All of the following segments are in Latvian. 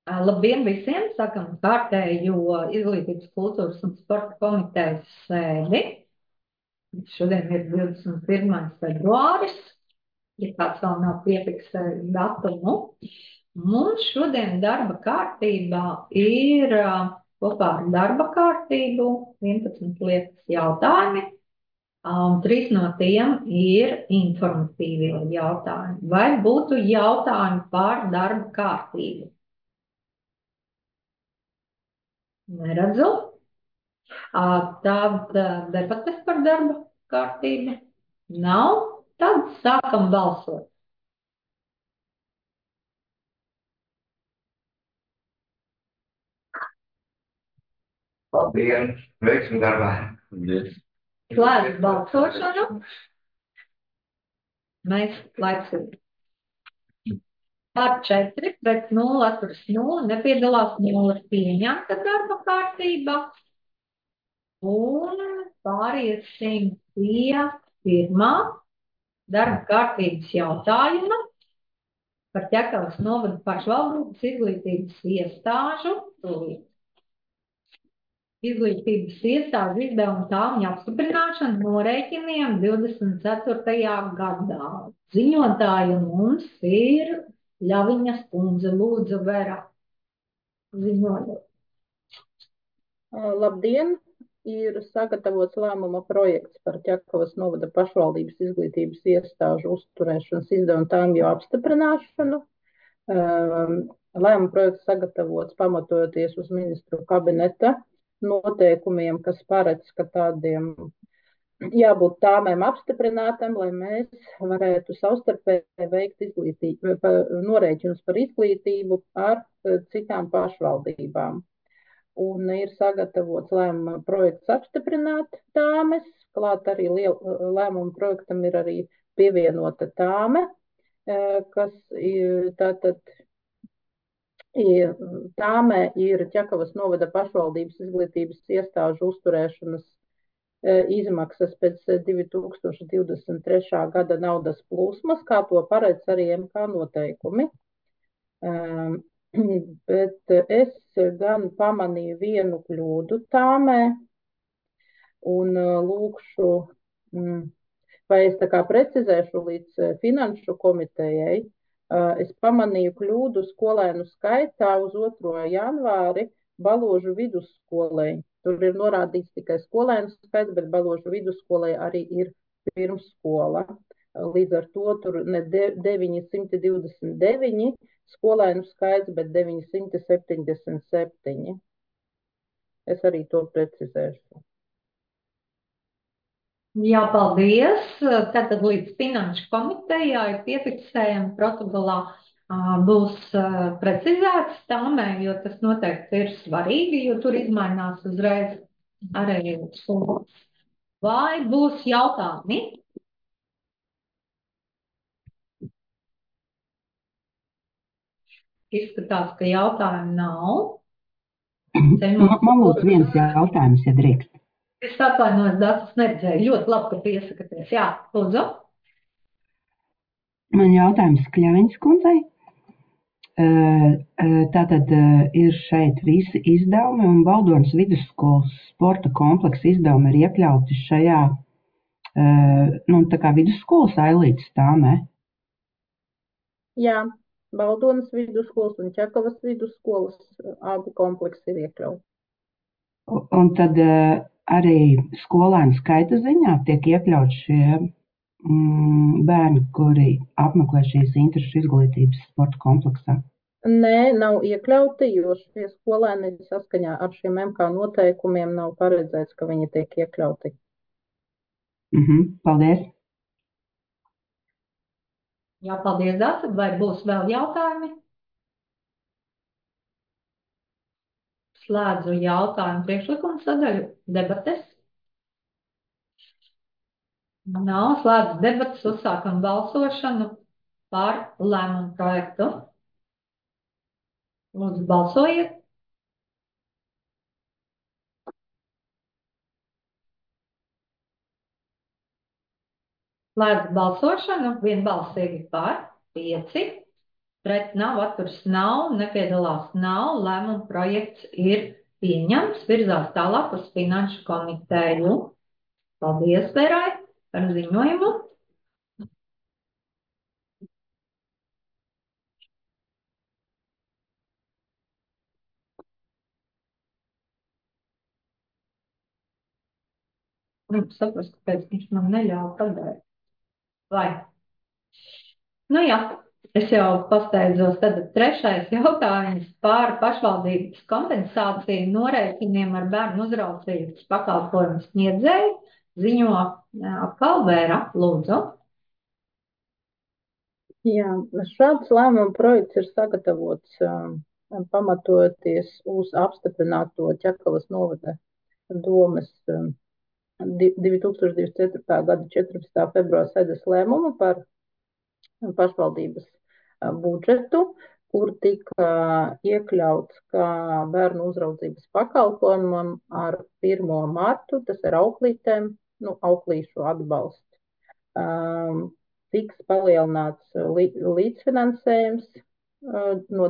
Labdien visiem! Sākam kārtējo Izglītības, kultūras un sporta komitejas sēdi. Šodien ir 21. februāris, ja kāds vēl nav piefiksējis datumu. Mums šodien darba kārtībā ir kopā ar darba kārtību 11 lietas jautājumi. 3 no tiem ir informatīvie jautājumi. Vai būtu jautājumi par darba kārtību? Neredzu. Tad debates par darba kārtību nav. Tad sākam balsot. Labdien! Veiksim darbā! Slēdz balsošanu. Mēs laicīgi. Par 4, pret 0, atturas 0, nepiedalās 0 pieņemta darba kārtība. Un pāriesim pie pirmā darba kārtības jautājuma par Ķekavas novada pašvaldības izglītības iestāžu, izglītības iestāžu izdevumu tālruņa apstiprināšanu norēķiniem 24. gadā. Ziņotāja mums ir Ļaviņas kundze. Lūdzu, Vera, ziņojot. Labdien! Ir sagatavots lēmuma projekts par Ķekavas novada pašvaldības izglītības iestāžu uzturēšanas izdevumu tālruņa apstiprināšanu. Lēmuma projekts sagatavots pamatojoties uz ministru kabineta noteikumiem, kas paredz, ka tādiem jābūt tāmēm apstiprinātam, lai mēs varētu savstarpēji veikt norēķinus par izglītību ar citām pašvaldībām. Un ir sagatavots lēmuma projekts apstiprināt tāmes, klāt arī lēmuma projektam ir arī pievienota tāme, kas tātad tāmē ir Ķekavas novada pašvaldības izglītības iestāžu uzturēšanas izmaksas pēc 2023. gada naudas plūsmas, kā to paredz arī MK noteikumi. Bet es gan pamanīju vienu kļūdu tāmē un lūkšu, vai es tā kā precizēšu līdz finanšu komitejai, es pamanīju kļūdu skolēnu skaitā uz 2. janvāri Baložu vidusskolai. Tur ir norādīts tikai skolēnu skaits, bet Baložu vidusskolai arī ir pirmsskola. Līdz ar to tur ne 929 skolēnu skaits, bet 977. Es arī to precizēšu. Jā, paldies. Tātad līdz finanšu komitejai piefiksējam protokolā būs precizēts tāmē, jo tas noteikti ir svarīgi, jo tur izmainās uzreiz arī summas. Vai būs jautājumi? Izskatās, ka jautājumu nav. Man lūdzu viens jautājums, ja drīkst. Es atvainojos, datus neredzēju. Ļoti labi, ka piesakaties. Jā, lūdzu. Man jautājums Kļaviņas kundzei. Tātad ir šeit visi izdevumi un Baldonas vidusskolas sporta kompleksa izdevumi ir iekļauti šajā, tā kā vidusskolas ailītes tāmē. Jā, Baldonas vidusskolas un Ķekavas vidusskolas abi kompleksi ir iekļauti. Un tad arī skolēnu skaita ziņā tiek iekļauts šie bērni, kuri apmeklē šīs interešu izglītības sporta kompleksā? Nē, nav iekļauti, jo šie skolēni saskaņā ar šiem MK noteikumiem nav paredzēts, ka viņi tiek iekļauti. Paldies! Jā, paldies, Dāsa. Vai būs vēl jautājumi? Slēdzu jautājumu priekšlikumu sadaļu. Debates? Nav slēdzu debates, uzsākam balsošanu par lēmumu projektu. Lūdzu, balsojiet. Slēdzu balsošanu, vienbalsīgi par 5, pret nav, atturas nav, nepiedalās nav. Lēmuma projekts ir pieņemts, virzās tālāk uz Finanšu komiteju. Paldies, Verai, par ziņojumu. Saprast, kāpēc viņš man neļāva pabeigt. Vai? Nu jā, es jau pasteidzos. Tad trešais jautājums par pašvaldības kompensāciju norēķiniem ar bērnu uzraudzības pakalpojumu sniedzēju. Ziņo atkal Vēra, lūdzu. Jā, šāds lēmuma projekts ir sagatavots pamatojoties uz apstiprināto Ķekavas novada domes 2024. gada 14. februāra sēdes lēmumu par pašvaldības budžetu, kur tika iekļauts, ka bērnu uzraudzības pakalpojumam ar 1. martu, tas ir auklītēm, auklīšu atbalsts, tiks palielināts līdzfinansējums no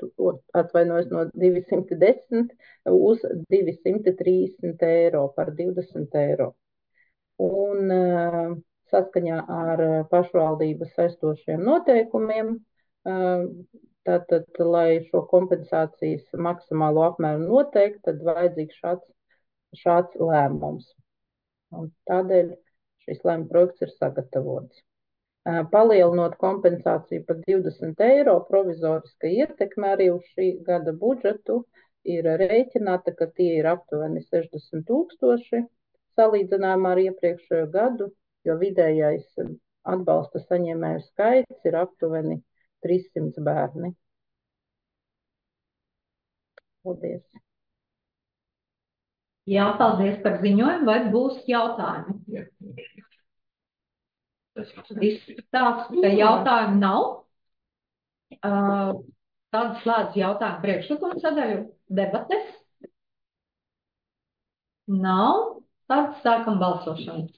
210 uz 230 eiro par 20 eiro. Un saskaņā ar pašvaldības saistošiem noteikumiem, tātad, lai šo kompensācijas maksimālo apmēru noteikt, tad vajadzīgs šāds lēmums. Un tādēļ šis lēmuma projekts ir sagatavots. Palielinot kompensāciju par 20 eiro, provizoriska ietekme arī uz šī gada budžetu ir rēķināta, ka tie ir aptuveni 60 000 salīdzinājumā ar iepriekšējo gadu, jo vidējais atbalsta saņēmēju skaits ir aptuveni 300 bērni. Paldies. Jā, paldies par ziņojumu. Vai būs jautājumi? Izskatās, ka jautājumu nav. Tad slēdz jautājumu priekšlikumu sadaļu debates. Nav. Tad sākam balsošanu.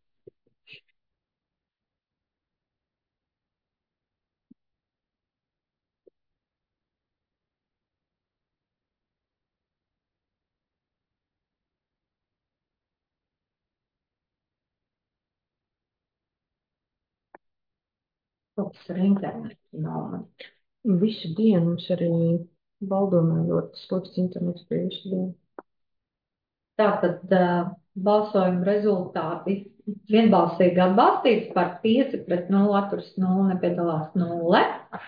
Kaut kas ar internetu nav. Visu dienu mums arī Baldomē ļoti slikts internets bija visu dienu. Tātad balsojuma rezultāti vienbalsīgi atbalstīts par 5-0, atturas 0, nepiedalās 0.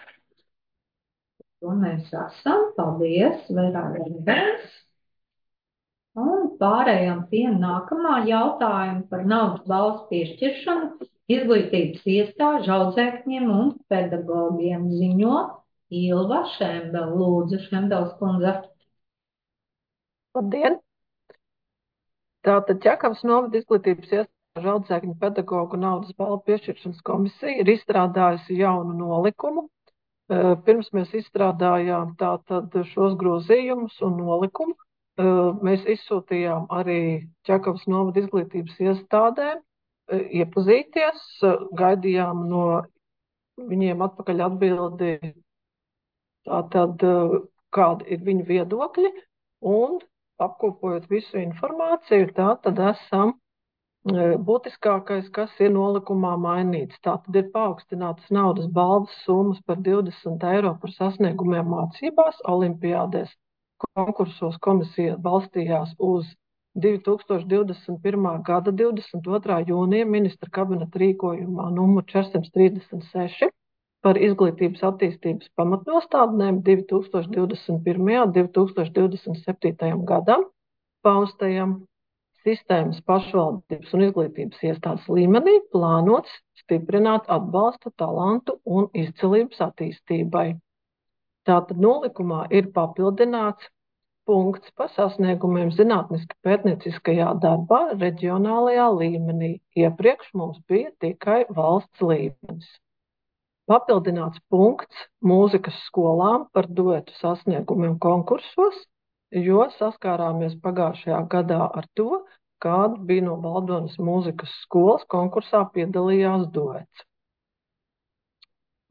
To mēs esam. Paldies, Verājas. Un pārējām pie nākamā jautājuma par naudas balvas piešķiršanu izglītības iestāžu audzēkņiem un pedagogiem. Ziņo Ilva Šembela. Lūdzu, Šembelas kundze. Labdien! Tātad Ķekavas novada izglītības iestāžu audzēkņu pedagogu naudas balvu piešķiršanas komisija ir izstrādājusi jaunu nolikumu. Pirms mēs izstrādājām tātad šos grozījumus un nolikumu. Mēs izsūtījām arī Ķekavas novada izglītības iestādēm iepazīties, gaidījām no viņiem atpakaļ atbildi, tātad kādi ir viņu viedokļi, un apkopojot visu informāciju, tātad esam būtiskākais, kas ir nolikumā mainīts. Tātad ir paaugstinātas naudas balvas summas par 20 eiro par sasniegumiem mācībās, olimpiādēs, konkursos komisija balstījās uz 2021. gada 22. jūnija ministra kabineta rīkojumā numur 436 par izglītības attīstības pamatnostādnēm 2021. 2027. gadam paustajam sistēmas pašvaldības un izglītības iestādes līmenī plānots stiprināt atbalstu talantu un izcilības attīstībai. Tātad nolikumā ir papildināts punkts par sasniegumiem zinātniski pētnieciskajā darbā reģionālajā līmenī. Iepriekš mums bija tikai valsts līmenis. Papildināts punkts mūzikas skolām par duetu sasniegumiem konkursos, jo saskārāmies pagājušajā gadā ar to, kāda bija no Baldonas mūzikas skolas konkursā piedalījās duets.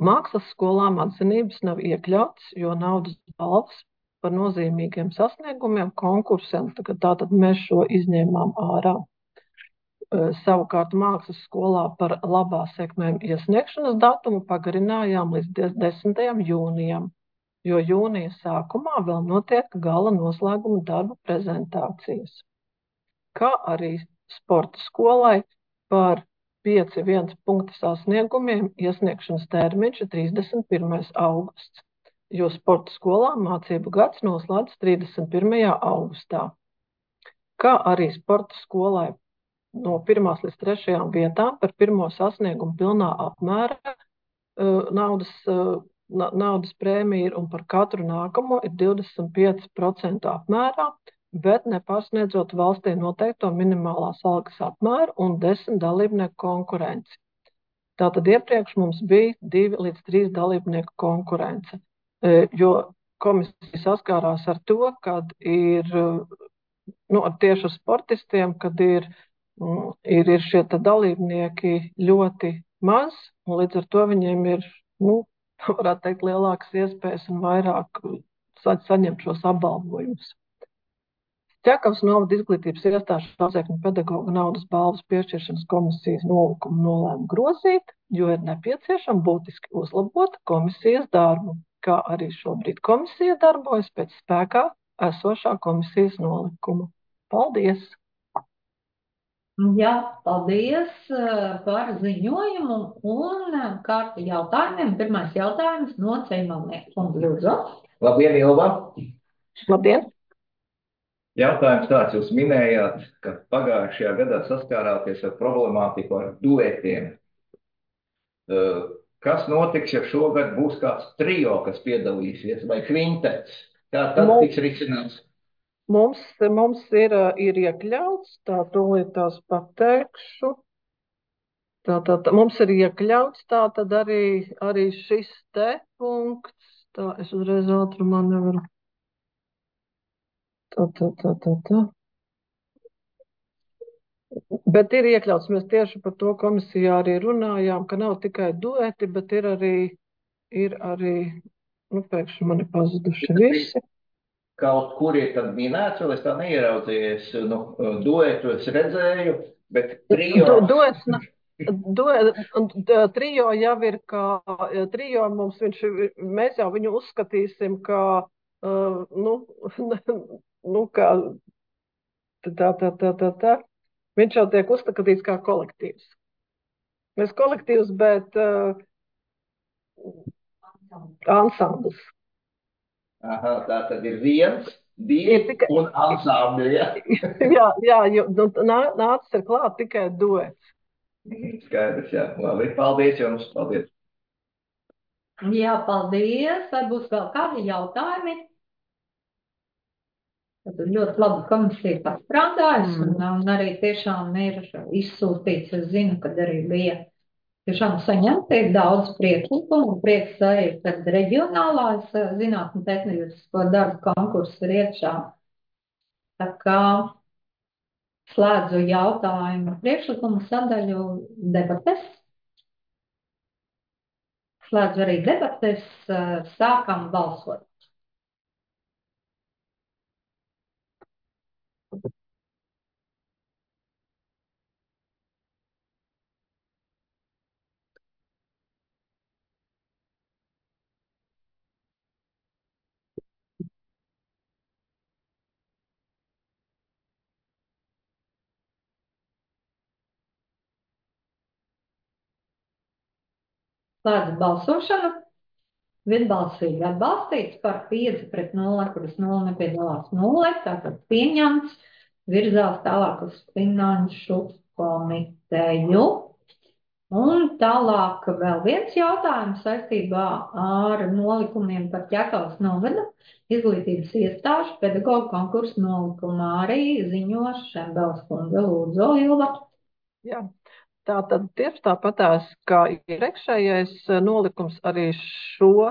Mākslas skolām atzinības nav iekļautas, jo naudas balvas par nozīmīgiem sasniegumiem konkursiem, tātad mēs šo izņēmām ārā. Savukārt mākslas skolā par labā sekmēm iesniegšanas datumu pagarinājām līdz 10. jūnijam, jo jūnija sākumā vēl notiek gala noslēguma darbu prezentācijas. Kā arī sporta skolai par 5.1 punkta sasniegumiem iesniegšanas termiņš ir 31. augusts, jo sporta skolā mācību gads noslēdz 31. augustā. Kā arī sporta skolai no 1. līdz 3. vietām par pirmo sasniegumu pilnā apmēra naudas prēmija ir un par katru nākamo ir 25% apmērā, bet nepārsniedzot valstī noteikto minimālās algas apmēru un 10 dalībnieku konkurenci. Tātad iepriekš mums bija 2 līdz 3 dalībnieku konkurence, jo komisija saskārās ar to, kad ir, tieši ar sportistiem, kad ir šie dalībnieki ļoti maz, un līdz ar to viņiem ir, varētu teikt, lielākas iespējas un vairāk saņemt šos apbalvojumus. Ķekavas novada izglītības iestāžu audzēkņu pedagogu naudas balvas piešķiršanas komisijas nolikumu nolēma grozīt, jo ir nepieciešama būtiski uzlabot komisijas darbu, kā arī šobrīd komisija darbojas pēc spēkā esošā komisijas nolikuma. Paldies! Jā, paldies par ziņojumu un kārti jautājumiem. Pirmais jautājums no Ceimalnieka. Lūdzu. Labdien, Ilva! Labdien! Jautājums tāds, jūs minējāt, ka pagājušajā gadā saskārāties ar problemātiku ar duetiem. Kas notiks, ja šogad būs kāds trio, kas piedalīsies, vai kvintets? Kā tas tiks risināts? Mums ir iekļauts, tūlīt tās pateikšu. Mums ir iekļauts tātad arī šis te punkts. Tā, es uzreiz ātrumā nevaru. Bet ir iekļauts, mēs tieši par to komisijā arī runājām, ka nav tikai dueti, bet ir arī, pēkšņi man ir pazuduši visi. Kaut kur ir tad minēts, vēl es tā neieraudzījies, duetu es redzēju, bet trio... Trio jau ir kā, trio mums mēs jau viņu uzskatīsim kā, kā, viņš jau tiek uzskatīts kā kolektīvs. Mēs kolektīvs, bet ansamblis. Aha, tā tad ir 1, 2 un ansambli, ja? Jā, nācis ir klāt tikai duets. Skaidrs, jā. Labi, paldies jums, paldies. Jā, paldies. Vai būs vēl kādi jautājumi? Tad ļoti labi komisija pastrādājas un arī tiešām ir izsūtīts. Es zinu, kad arī bija tiešām saņemti daudz priekšlikumu. Prieks arī, kad reģionālās zinātņu tehnoloģisko darbu konkurss ir iekšā. Tā kā slēdzu jautājumu priekšlikumu sadaļu debates. Slēdzu arī debates, sākam balsot. Slēdzu balsošanu. Vienbalsīgi atbalstīts par 5-0, kuras 0 nepiedalās 0. Tātad pieņemts, virzās tālāk uz finanšu komiteju. Un tālāk vēl viens jautājums saistībā ar nolikumiem par Ķekavas novada izglītības iestāžu pedagoģu konkursu nolikumā. Arī ziņo Šembels kundze. Lūdzu, Ilva. Jā. Tātad tieši tāpatās, kā iepriekšējais nolikums, arī šo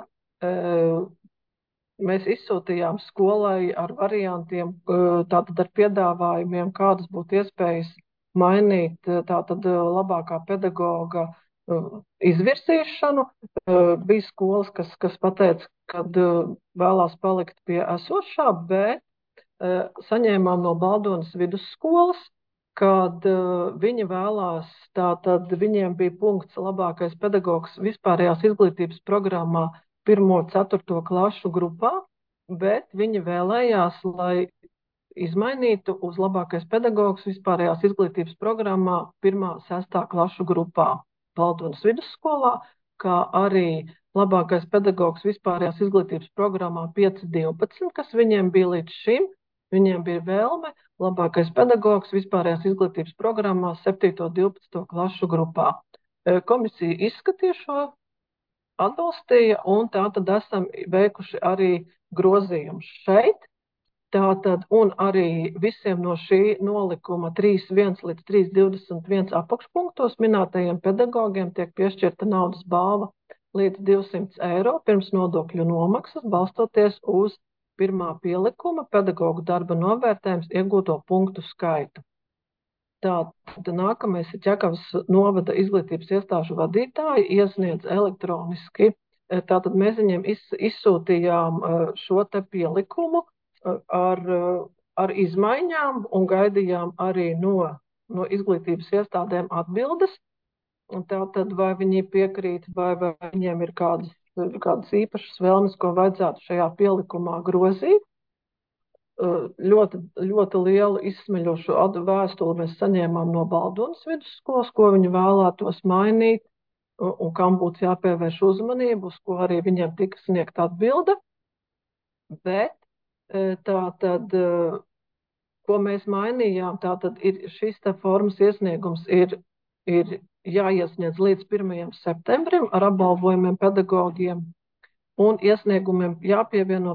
mēs izsūtījām skolai ar variantiem, tātad ar piedāvājumiem, kādas būtu iespējas mainīt tātad labākā pedagoga izvirsīšanu. Bija skolas, kas pateica, ka vēlās palikt pie esošā, bet saņēmām no Baldonas vidusskolas, kad viņi vēlās, tātad viņiem bija punkts labākais pedagogs vispārējās izglītības programmā 1.–4. klašu grupā, bet viņi vēlējās, lai izmainītu uz labākais pedagogs vispārējās izglītības programmā 1.–6. klašu grupā Baldonas vidusskolā, kā arī labākais pedagogs vispārējās izglītības programmā 5.12, kas viņiem bija līdz šim. Viņiem bija vēlme labākais pedagogs vispārējās izglītības programmā 7.–12. klašu grupā. Komisija izskatīja šo, atbalstīja, un tā tad esam veikuši arī grozījumus šeit. Tātad, un arī visiem no šī nolikuma 3.1 līdz 3.21 apakšpunktos minētajiem pedagogiem tiek piešķirta naudas balva līdz 200 eiro pirms nodokļu nomaksas, balstoties uz pirmā pielikuma pedagogu darba novērtējums iegūto punktu skaitu. Tātad nākamais ir Ķekavas novada izglītības iestāžu vadītāji iesniedz elektroniski. Tātad mēs viņiem izsūtījām šo te pielikumu ar izmaiņām un gaidījām arī no izglītības iestādēm atbildes. Tātad vai viņi piekrīt, vai viņiem ir kādas īpašas vēlmes, ko vajadzētu šajā pielikumā grozīt. Ļoti, ļoti lielu izsmeļošu vēstuli mēs saņēmām no Baldonas vidusskolas, ko viņi vēlētos mainīt un kam būtu jāpievērš uzmanību, uz ko arī viņiem tika sniegta atbilde. Bet tātad, ko mēs mainījām, tātad ir šis te formas iesniegums ir jāiesniedz līdz 1. septembrim ar apbalvojumiem pedagogiem. Un iesniegumiem jāpievieno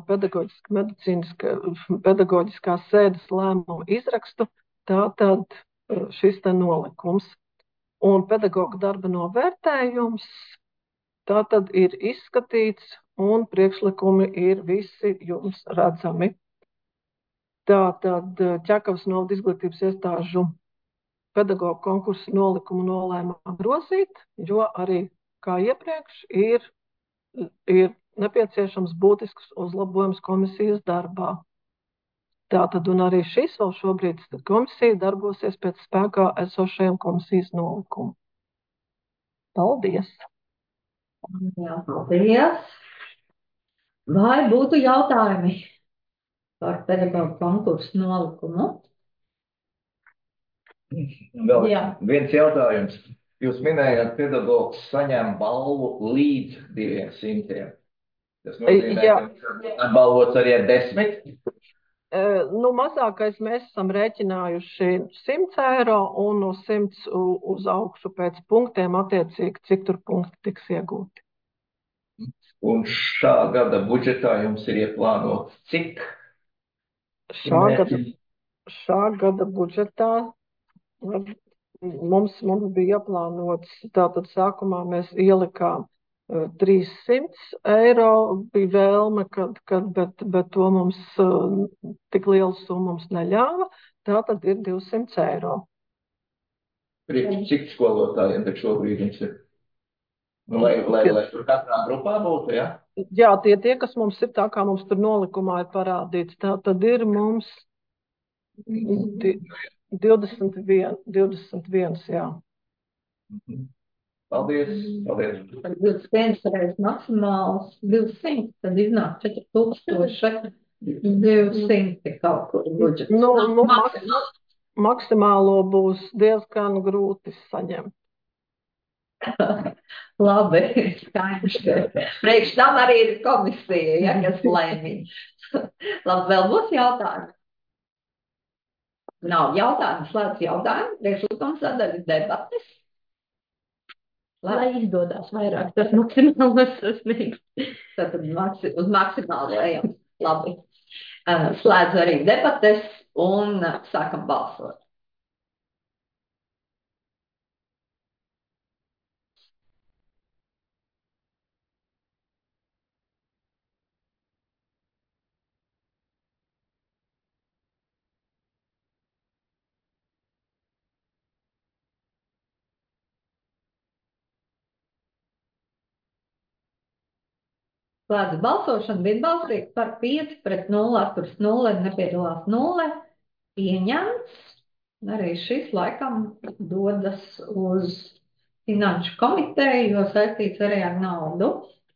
pedagoģiskās sēdes lēmumu izrakstu, tātad šis te nolikums. Un pedagoga darba novērtējums tātad ir izskatīts un priekšlikumi ir visi jums redzami. Tātad Ķekavas novada izglītības iestāžu pedagogu konkursu nolikumu nolēmām grozīt, jo arī kā iepriekš ir nepieciešams būtisks uzlabojums komisijas darbā. Tātad, un arī šis vēl šobrīd komisija darbosies pēc spēkā esošajiem komisijas nolikumu. Paldies! Jā, paldies! Vai būtu jautājumi par pedagogu konkursu nolikumu? Vēl Jā. viens jautājums. Jūs minējāt, ka pedagogs saņem balvu līdz 200. Tas nozīmē, Jā. ka atbalvots arī ar 10? Mazākais mēs esam rēķinājuši 100 eiro un no 100 uz augšu pēc punktiem attiecīgi, cik tur punkti tiks iegūti. Un šā gada budžetā jums ir ieplānots cik? Šā gada budžetā mums bija ieplānots, tātad sākumā mēs ielikām 300 eiro, bija vēlme, bet to mums tik lielu summu mums neļāva, tātad ir 200 eiro. Priekš cik skolotājiem tad šobrīd jums ir? Lai tur katrā grupā būtu, ja? Jā, tie, kas mums ir, tā kā mums tur nolikumā ir parādīts, tā tad ir mums 21, jā. Paldies, paldies. 21 reizes maksimāls 200, tad iznāk 4200 kaut kur budžets. Maksimālo būs diezgan grūti saņemt. Labi, skaidrs. Priekš tam arī ir komisija, ja, kas lēmīja. Labi, vēl būs jautājumi? Nav jautājumu, slēdz jautājumu, priekšlikums sadaļas debates. Lai izdodas vairāk, tas maksimāls sasniegt. Tātad uz maksimālo ejam. Labi. Slēdz arī debates un sākam balsot. Slēdz balsošanu vienbalsīgi par 5-0, atturas 0, nepiedalās 0. Pieņemts. Arī šis laikam dodas uz Finanšu komiteju, jo saistīts arī ar naudu.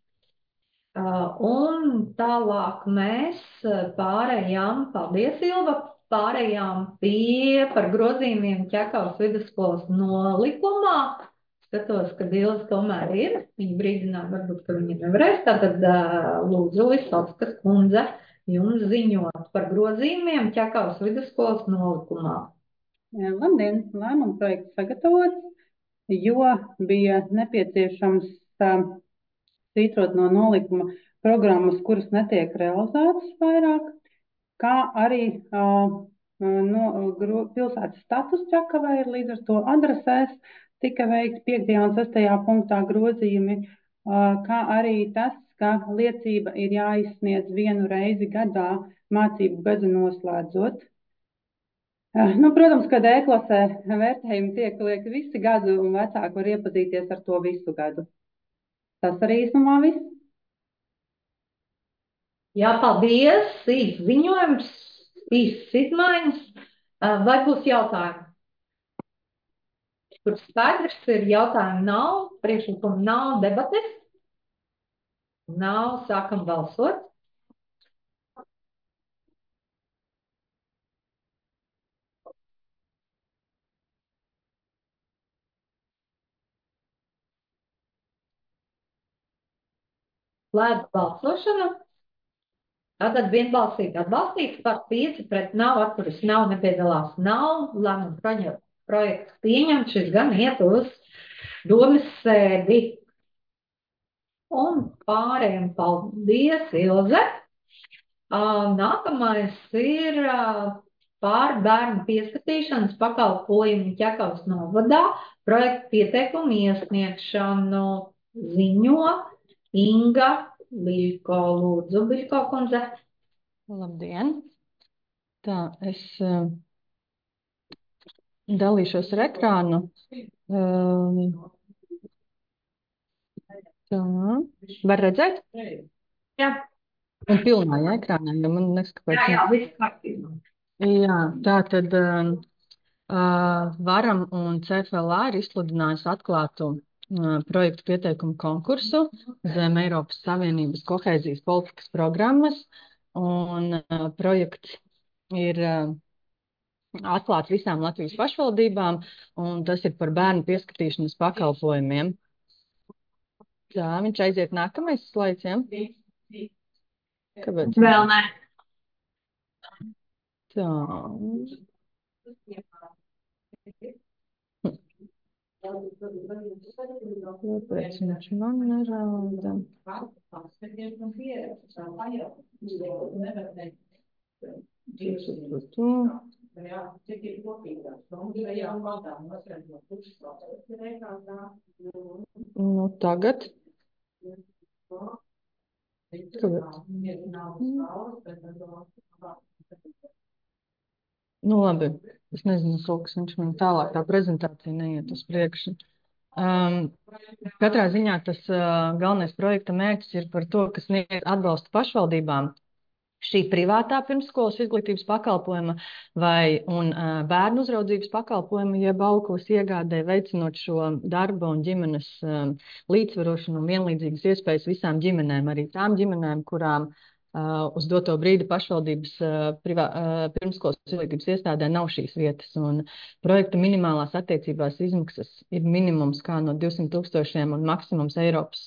Un tālāk mēs pārējām, paldies Ilva, pārējām par grozījumiem Ķekavas vidusskolas nolikumā. Skatos, ka Ilva tomēr ir. Viņa brīdināja, varbūt, ka viņa nevarēs. Tātad lūdzu, Lisovskas kundze, jums ziņot par grozījumiem Ķekavas vidusskolas nolikumā. Labdien! Lēmuma projekts sagatavots, jo bija nepieciešams svītrot no nolikuma programmas, kuras netiek realizētas vairāk, kā arī pilsētas status Ķekavai ir līdz ar to adresēs tika veikti 5. un 6. punktā grozījumi, kā arī tas, ka liecība ir jāizsniedz 1 reizi gadā mācību gadu noslēdzot. Protams, kad E-klasē vērtējumi tiek liekti visu gadu un vecāki var iepazīties ar to visu gadu. Tas arī īsumā viss. Jā, paldies. Īsts ziņojums, īsts izmaiņas. Vai būs jautājumi? Tur skaidrs ir, jautājumu nav, priekšlikumu nav, debates? Nav, sākam balsot. Slēdz balsošanu. Tātad vienbalsīgi atbalstīts par 5-0, atturas nav, nepiedalās nav. Lēmuma projekts pieņemts, šis gan iet uz domes sēdi. Un pārējiem paldies, Ilze. Nākamais ir par bērnu pieskatīšanas pakalpojumu Ķekavas novadā projektu pieteikumu iesniegšanu ziņo Inga Biļko. Lūdzu, Biļko kundze. Labdien! Tā, es dalīšos ar ekrānu. Tā, var redzēt? Jā. Un pilnā, jā, ekrānā, jo man liekas, kāpēc. Jā, viss kārtībā. Jā, tā tad Varam un CFLA ir izsludinājis atklātu projektu pieteikumu konkursu zem Eiropas Savienības kohēzijas politikas programmas, un projekts ir atklāts visām Latvijas pašvaldībām, un tas ir par bērnu pieskatīšanas pakalpojumiem. Tā, viņš aiziet nākamais slaids, ja? Kāpēc? Vēl nē. Tā. Kāpēc viņš man nerāda? Nu, tagad. Nu, labi. Es nezinu, kaut kas viņš man tālāk tā prezentācija neiet uz priekšu. Katrā ziņā tas galvenais projekta mērķis ir par to, kas sniedz atbalstu pašvaldībām. Šī privātā pirmsskolas izglītības pakalpojuma un bērnu uzraudzības pakalpojuma, jeb auklas iegādē, veicinot šo darba un ģimenes līdzsvarošanu un vienlīdzīgas iespējas visām ģimenēm, arī tām ģimenēm, kurām uz doto brīdi pašvaldības pirmskolas izglītības iestādē nav šīs vietas. Un projekta minimālās attiecībās izmaksas ir minimums kā no 200 000 un maksimums Eiropas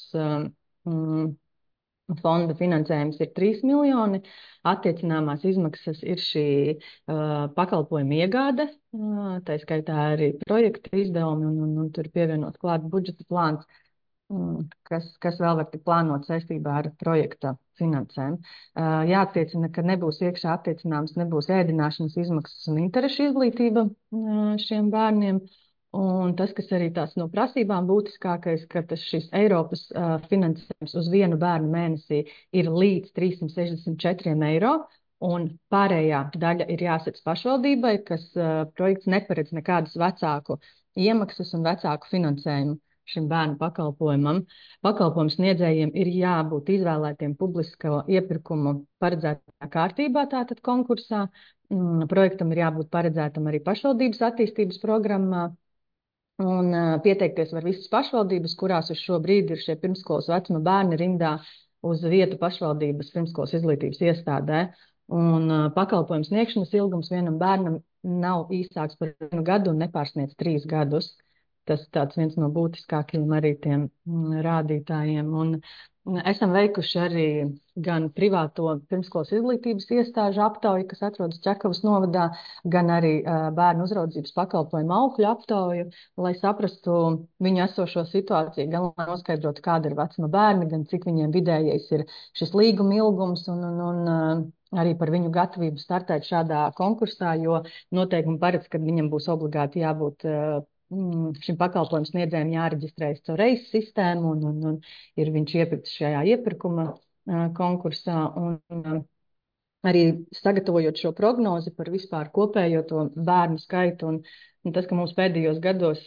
fonda finansējums ir 3 miljoni. Attiecināmās izmaksas ir šī pakalpojuma iegāde, tā skaitā arī projekta izdevumi un tur pievienot klāt budžeta plāns, kas vēl var tik plānot saistībā ar projekta finansēm. Jāattiecina, ka nebūs iekšā attiecināms, nebūs ēdināšanas izmaksas un interešu izglītība šiem bērniem. Un tas, kas arī tās no prasībām būtiskākais, ka šis Eiropas finansējums uz vienu bērnu mēnesī ir līdz 364 eiro, un pārējā daļa ir jāsadz pašvaldībai, kas projekts neparedz nekādas vecāku iemaksas un vecāku finansējumu. šim bērnu pakalpojumam. Pakalpojumu sniedzējiem ir jābūt izvēlētiem publisko iepirkumu paredzētā kārtībā, tātad konkursā. Projektam ir jābūt paredzētam arī pašvaldības attīstības programmā. Un pieteikties var visas pašvaldības, kurās uz šo brīdi ir šie pirmskolas vecuma bērni rindā uz vietu pašvaldības pirmskolas izglītības iestādē. Un pakalpojumu sniegšanas ilgums vienam bērnam nav īsāks par 1 gadu un nepārsniedz 3 gadus. Tas tāds viens no būtiskākajiem arī tiem rādītājiem. Un esam veikuši arī gan privāto pirmskolas izglītības iestāžu aptauju, kas atrodas Čakavas novadā, gan arī bērnu uzraudzības pakalpojumu aukļu aptauju, lai saprastu viņu esošo situāciju, gan lai noskaidrotu, kāda ir vecuma bērni, gan cik viņiem vidējais ir šis līguma ilgums un arī par viņu gatavību startēt šādā konkursā, jo noteikumi paredz, ka viņam būs obligāti jābūt šim pakalpojumu sniedzējiem jāreģistrējas caur reizes sistēmu un ir viņš iepirkts šajā iepirkuma konkursā. Un arī sagatavojot šo prognozi par vispār kopējo to bērnu skaitu un tas, ka mums pēdējos gados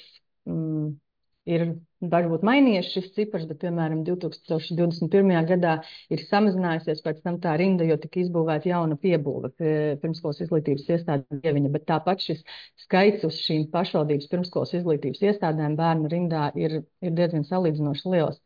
ir varbūt mainījies šis cipars, bet, piemēram, 2021. gadā ir samazinājusies pēc tam tā rinda, jo tika izbūvēta jauna piebūve pirmskolas izglītības iestāde Dieviņa, bet tāpat šis skaits uz šīm pašvaldības pirmskolas izglītības iestādēm bērnu rindā ir diezgan salīdzinoši liels.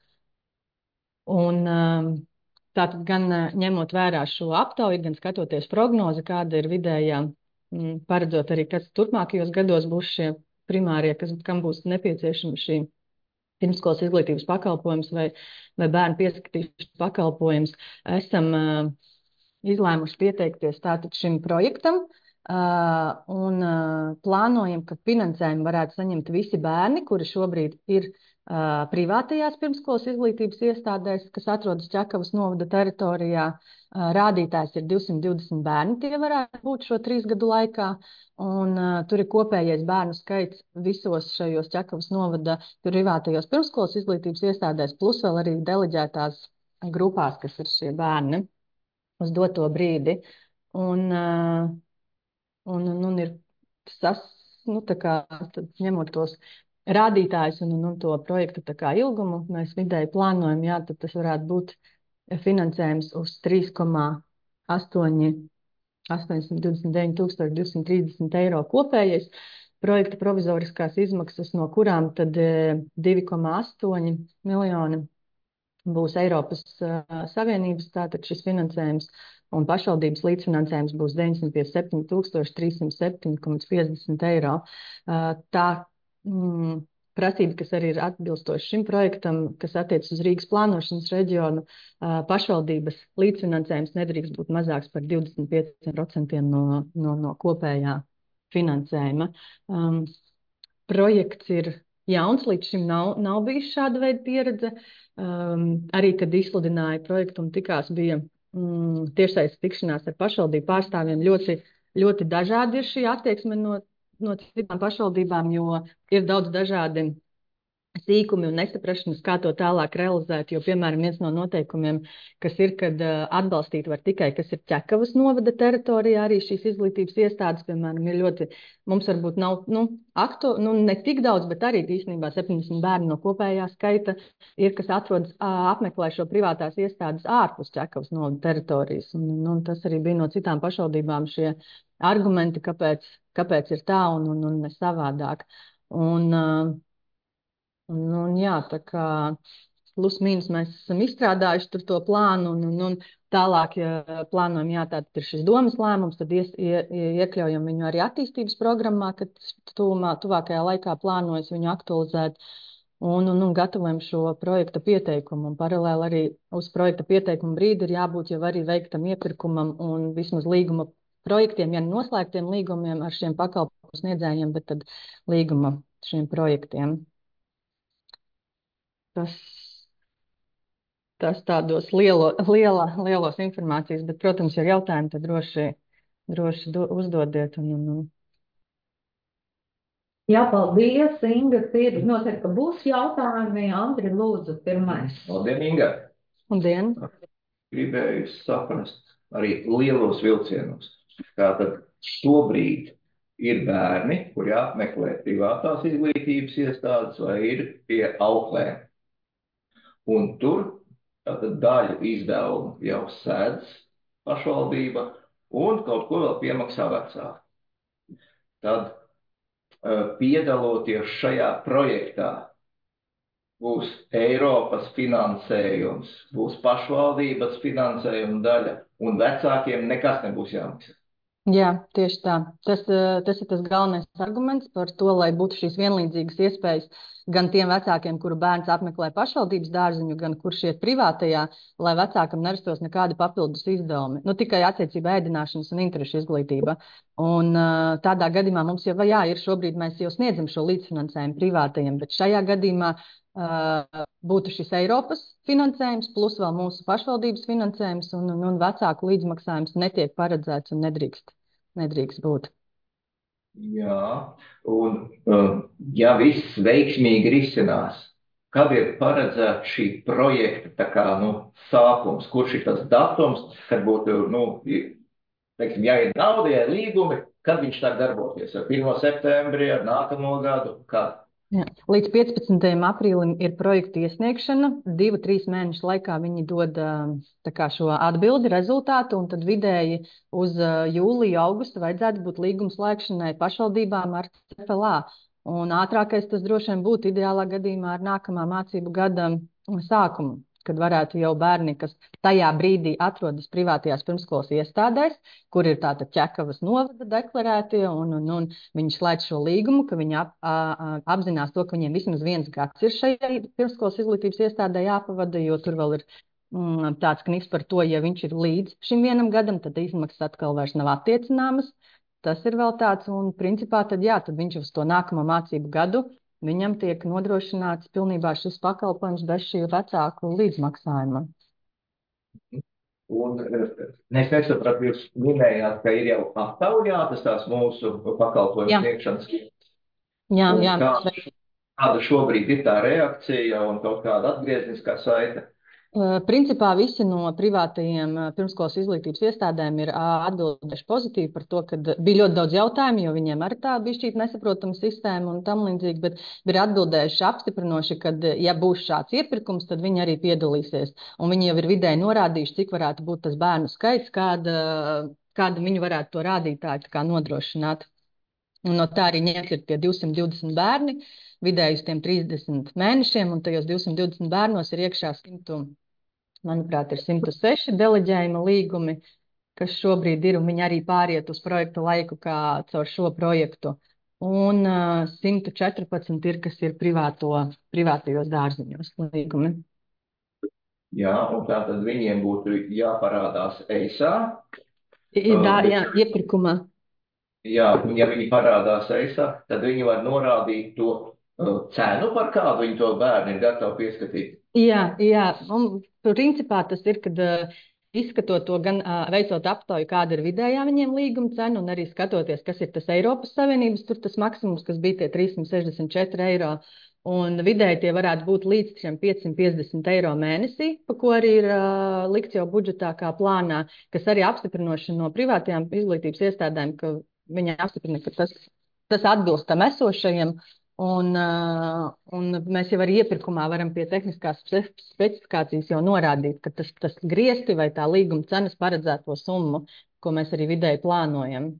Un tātad gan ņemot vērā šo aptauju, gan skatoties prognozi, kāda ir vidējā, paredzot arī, kas turpmākajos gados būs šie primārie, kam būs nepieciešama šī pirmskolas izglītības pakalpojums vai bērnu pieskatīšanas pakalpojums, esam izlēmuši pieteikties tātad šim projektam un plānojam, ka finansējumu varētu saņemt visi bērni, kuri šobrīd ir privātajās pirmskolas izglītības iestādēs, kas atrodas Čakavas novada teritorijā. Rādītājs ir 220 bērni, tie varētu būt šo 3 gadu laikā, un tur ir kopējais bērnu skaits visos šajos Čakavas novada privātajos pirmskolas izglītības iestādēs, plus vēl arī deleģētās grupās, kas ir šie bērni uz doto brīdi. Un ir tā kā ņemot tos rādītājus un to projektu tā kā ilgumu, mēs vidēji plānojam, jā, tad tas varētu būt finansējums uz 3,829 230 eiro kopējais projekta provizoriskās izmaksas, no kurām tad 2,8 miljoni būs Eiropas Savienības tātad šis finansējums, un pašvaldības līdzfinansējums būs 957 307,50 eiro. Tā prasība, kas arī ir atbilstoša šim projektam, kas attiecas uz Rīgas plānošanas reģionu, pašvaldības līdzfinansējums nedrīkst būt mazāks par 25% no kopējā finansējuma. Projekts ir jauns, līdz šim nav bijis šāda veida pieredze. Arī, kad izsludināja projektu un tikās, bija tiešsaistes tikšanās ar pašvaldību pārstāvjiem, ļoti dažādi ir šī attieksme no citām pašvaldībām, jo ir daudz dažādi sīkumi un nesaprašanas, kā to tālāk realizēt, jo, piemēram, viens no noteikumiem, kas ir, kad atbalstīt var tikai, kas ir Čakavas novada teritorijā, arī šīs izglītības iestādes, piemēram, ir ļoti, mums varbūt nav, ne tik daudz, bet arī īstenībā 70 bērni no kopējā skaita ir, kas atrodas, apmeklē šo privātās iestādes ārpus Čakavas novada teritorijas, un tas arī bija no citām pašvaldībām šie argumenti, kāpēc ir tā un ne savādāk. Jā, tā kā plus mīnus mēs esam izstrādājuši tur to plānu un tālāk, ja plānojam, jā, tātad ir šis domas lēmums, tad iekļaujam viņu arī attīstības programmā, kad tuvākajā laikā plānojas viņu aktualizēt un gatavojam šo projekta pieteikumu. Un paralēli arī uz projekta pieteikumu brīdi ir jābūt jau arī veiktam iepirkumam un vismaz līguma projektiem, ja noslēgtiem līgumiem ar šiem pakalpojumu sniedzējiem, bet tad līguma šiem projektiem. Tas tādos lielos informācijas, bet, protams, ja ir jautājumi, tad droši uzdodiet. Jā, paldies, Inga. Noteikti, ka būs jautājumi. Andri, lūdzu, pirmais. Labdien, Inga. Labdien. Gribēju saprast arī lielos vilcienos. Tātad šobrīd ir bērni, kuri apmeklē privātās izglītības iestādes vai ir pie auklēm. Un tur tātad daļu izdevumu jau sēdz pašvaldība un kaut ko vēl piemaksā vecāki. Tad piedaloties šajā projektā, būs Eiropas finansējums, būs pašvaldības finansējuma daļa, un vecākiem nekas nebūs jāmaksā. Jā, tieši tā. Tas ir tas galvenais arguments par to, lai būtu šīs vienlīdzīgas iespējas gan tiem vecākiem, kuru bērns apmeklē pašvaldības dārziņu, gan kurš iet privātajā, lai vecākam nerastos nekādi papildus izdevumi. Nu, tikai attiecībā ēdināšanas un interešu izglītība. Un tādā gadījumā mums jau ir šobrīd mēs jau sniedzam šo līdzfinansējumu privātajiem, bet šajā gadījumā būtu šis Eiropas finansējums, plus vēl mūsu pašvaldības finansējums un vecāku līdzmaksājums netiek paredzēts un nedrīkst būt. Jā, un ja viss veiksmīgi risinās, kad ir paredzēts šī projekta tā kā, sākums, kurš ir tas datums, kad būtu, teiksim, jāiet nauda, jāiet līgumi, kad viņš sāk darboties? Ar 1. septembrī, ar nākamo gadu, kad? Jā. Līdz 15. aprīlim ir projekta iesniegšana. 2-3 mēnešu laikā viņi dod šo atbildi, rezultātu, un tad vidēji uz jūliju, augustu vajadzētu būt līguma slēgšanai pašvaldībām ar CFLA. Un ātrākais tas droši vien būtu ideālā gadījumā ar nākamā mācību gada sākumu, kad varētu jau bērni, kas tajā brīdī atrodas privātajās pirmskolas iestādēs, kur ir tātad Ķekavas novada deklarētie, un viņi slēdz šo līgumu, ka viņi apzinās to, ka viņiem vismaz 1 gads ir šajā pirmskolas izglītības iestādē jāpavada, jo tur vēl ir tāds knips par to, ja viņš ir līdz šim 1 gadam, tad izmaksas atkal vairs nav attiecināmas. Tas ir vēl tāds, un principā tad viņš uz to nākamo mācību gadu viņam tiek nodrošināts pilnībā šis pakalpojums bez šī vecāku līdzmaksājuma. Un es nesapratu, jūs minējāt, ka ir jau aptaujātas tās mūsu pakalpojumu sniegšanas. Jā. Kāda šobrīd ir tā reakcija un kaut kāda atgriezniskā saite? Principā visi no privātajiem pirmskolas izglītības iestādēm ir atbildējuši pozitīvi par to, ka bija ļoti daudz jautājumu, jo viņiem arī tā bišķīt nesaprotama sistēma un tam līdzīgi, bet ir atbildējuši apstiprinoši, ka ja būs šāds iepirkums, tad viņi arī piedalīsies. Un viņi jau ir vidēji norādījuši, cik varētu būt tas bērnu skaits, kāda viņi varētu to rādītāju tā kā nodrošināt. Un no tā arī ņemt ir tie 220 bērni, vidēji uz tiem 30 mēnešiem, un tajos 220 bērnos ir iekšā 106 deleģējuma līgumi, kas šobrīd ir, un viņi arī pāriet uz projekta laiku kā caur šo projektu. Un 114 ir, kas ir privātajos dārziņos līgumi. Jā, un tātad viņiem būtu jāparādās EISā. Jā, iepirkumā. Jā, un ja viņi parādās EISā, tad viņi var norādīt to cenu, par kādu viņi to bērnu ir gatavi pieskatīt. Jā, un principā tas ir, kad izskatot to gan veicot aptauju, kāda ir vidējā viņiem līguma cena, un arī skatoties, kas ir tas Eiropas Savienības, tur tas maksimums, kas bija tie 364 eiro, un vidēji tie varētu būt līdz 550 eiro mēnesī, pa ko arī ir likts jau budžetā kā plānā, kas arī apstiprinoši no privātajām izglītības iestādēm, ka viņi apstiprina, ka tas atbilst tam esošajiem. Un mēs jau arī iepirkumā varam pie tehniskās specifikācijas jau norādīt, ka tas griezti vai tā līguma cenas paredzēto summu, ko mēs arī vidēji plānojam.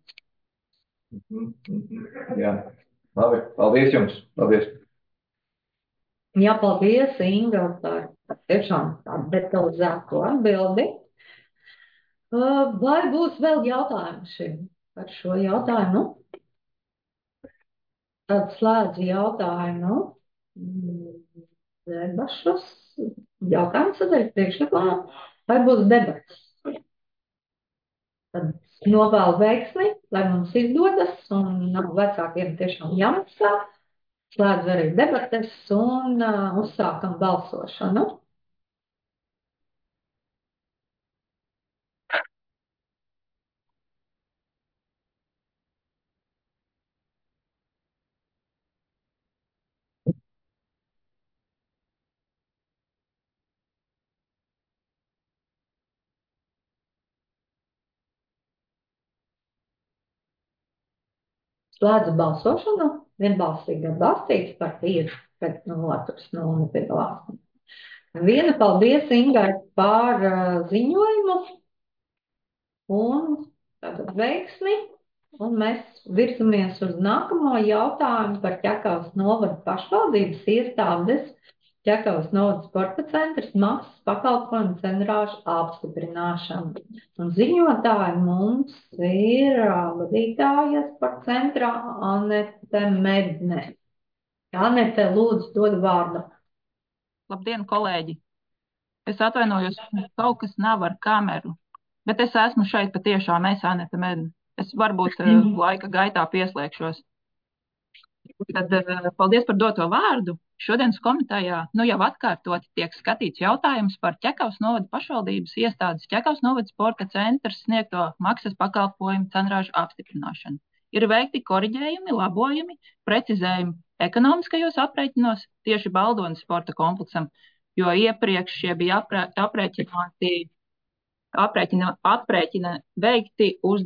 Jā, labi. Paldies jums. Paldies. Jā, paldies, Inga, par tiešām tādu detalizētu atbildi. Vai būs vēl jautājumi par šo jautājumu? Tad slēdzu jautājumu debašas. Jautājums sadaļa priekšlikumā. Vai būs debatas? Tad novēlu veiksmi, lai mums izdodas un vecākiem tiešām jāmaksā. Slēdzu arī debates un uzsākam balsošanu. Slēdzu balsošanu, vienbalsīgi atbalstīts par 5-0 nepiedalās. Viena paldies Ingai par ziņojumu un tātad veiksmi. Un mēs virzamies uz nākamo jautājumu par Ķekavas novada pašvaldības iestādes Ķekavas novada sporta centrs maksas pakalpojumu cenrāžu apstiprināšanu. Un ziņotāji mums ir vadītāja sporta centrā Anete Medne. Anete, lūdzu, dod vārdu. Labdien, kolēģi! Es atvainojos, kaut kas nav ar kameru, bet es esmu šeit patiešām, es Anete Medne. Es varbūt laika gaitā pieslēgšos. Tad paldies par doto vārdu. Šodienas komitejā jau atkārtoti tiek skatīts jautājums par Ķekavas novada pašvaldības iestādes Ķekavas novada sporta centrs sniegto maksas pakalpojumu cenrāžu apstiprināšanu. Ir veikti koriģējumi, labojumi, precizējumi ekonomiskajos aprēķinos tieši Baldonas sporta kompleksam, jo iepriekš šie bija aprēķina veikti uz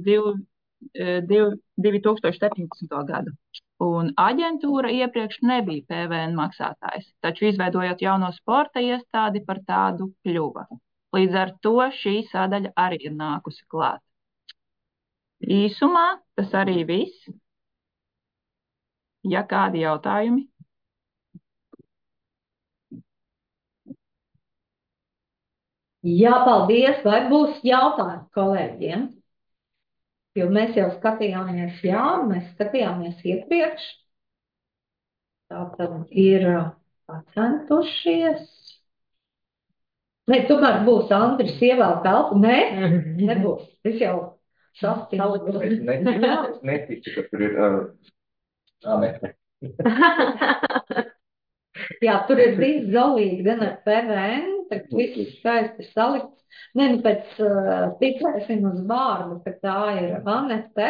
2017. gadu. Un aģentūra iepriekš nebija PVN maksātājs, taču izveidojot jauno sporta iestādi par tādu kļuva. Līdz ar to šī sadaļa arī ir nākusi klāt. Īsumā tas arī viss. Ja kādi jautājumi? Jā, paldies. Vai būs jautājumi kolēģiem? Jo mēs jau skatījāmies, mēs skatījāmies iepriekš. Tātad ir pacentušies. Nē, tomēr būs Andris ievēl telpu. Nē, nebūs. Es jau sastīju. Es neticu, ka tur ir Anete. Jā, tur ir viss zolīgi, gan ar PVN, tad viss skaisti salikts. Nē, pēc ticēsim uz vārdu, ka tā ir Anete.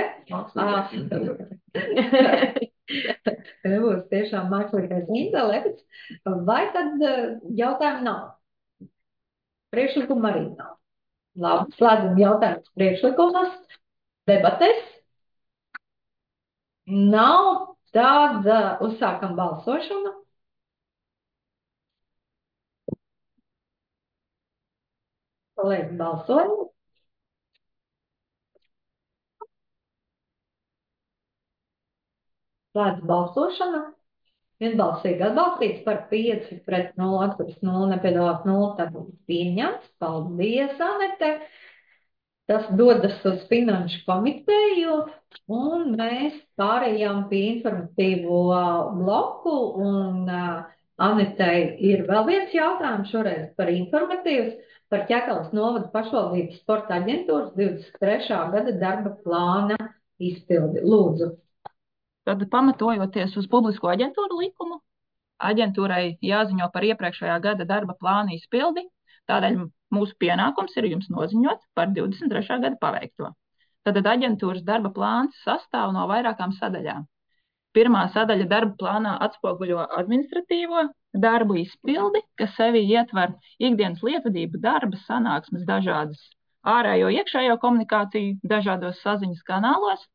Nebūs tiešām mākslīgais intelekts. Vai tad jautājumu nav? Priekšlikumu arī nav. Labi, slēdzam jautājumus priekšlikumus. Debates? Nav, tad uzsākam balsošanu. Kolēģi balsojumu. Slēdz balsošanu. Vienbalsīgi atbalstīts par 5-0 nepiedalās 0, tad pieņemts. Paldies, Anete. Tas dodas uz finanšu komiteju, un mēs pārējām pie informatīvo bloku, un Anetei ir vēl viens jautājums šoreiz par informatīvas, par Ķekavas novada pašvaldības sporta aģentūras 23. gada darba plāna izpildi. Lūdzu. Tad pamatojoties uz publisko aģentūru likumu, aģentūrai jāziņo par iepriekšējā gada darba plāna izpildi, tādēļ mūsu pienākums ir jums noziņot par 23. gada paveikto. Tad aģentūras darba plāns sastāv no vairākām sadaļām. Pirmā sadaļa darba plānā atspoguļo administratīvo darbu izpildi, kas sevi ietver ikdienas lietvedību, darba sanāksmes, dažādas ārējo iekšējo komunikāciju, dažādos saziņas kanālos,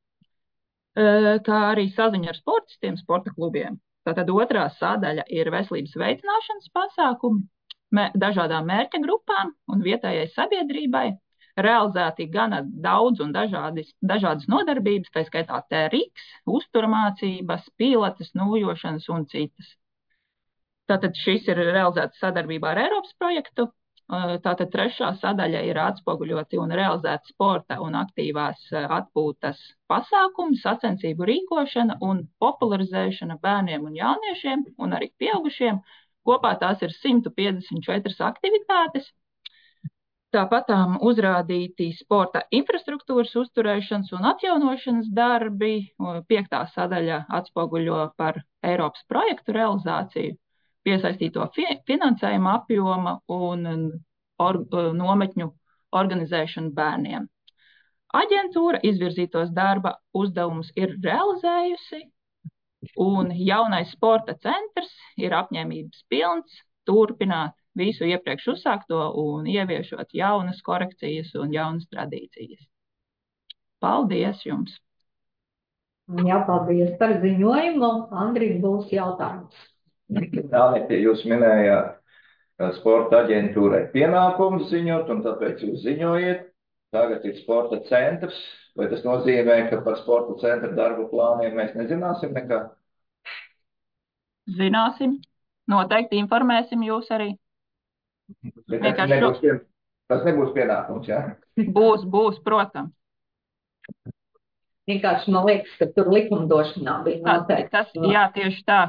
kā arī saziņa ar sportistiem, sporta klubiem. Tātad otrā sadaļa ir veselības veicināšanas pasākumi, dažādām mērķa grupām un vietējai sabiedrībai, realizēti gana daudz un dažādas nodarbības, tā skaitā TRX, uzturmācības, pilates, nūjošanas un citas. Tātad šis ir realizēts sadarbībā ar Eiropas projektu. Tātad trešā sadaļa ir atspoguļoti un realizēta sporta un aktīvās atpūtas pasākumi, sacensību rīkošana un popularizēšana bērniem un jauniešiem un arī pieaugušiem. Kopā tās ir 154 aktivitātes. Tāpat uzrādīti sporta infrastruktūras uzturēšanas un atjaunošanas darbi. 5. sadaļa atspoguļo par Eiropas projektu realizāciju, piesaistīto finansējuma apjoma un nometņu organizēšanu bērniem. Aģentūra izvirzītos darba uzdevumus ir realizējusi, un jaunais sporta centrs ir apņēmības pilns turpināt visu iepriekš uzsākto un ieviešot jaunas korekcijas un jaunas tradīcijas. Paldies jums! Jā, paldies par ziņojumu. Andrija, būs jautājums. Anita, jūs minējāt, ka sporta aģentūrai pienākums ziņot, un tāpēc jūs ziņojiet. Tagad ir sporta centrs. Vai tas nozīmē, ka par sporta centra darba plāniem mēs nezināsim nekā? Zināsim. Noteikti informēsim jūs arī. Bet Vienkārši tas nebūs pienākums, jā? Būs, protams. Vienkārši man liekas, ka tur likumdošanā bija noteikts. Jā, tieši tā.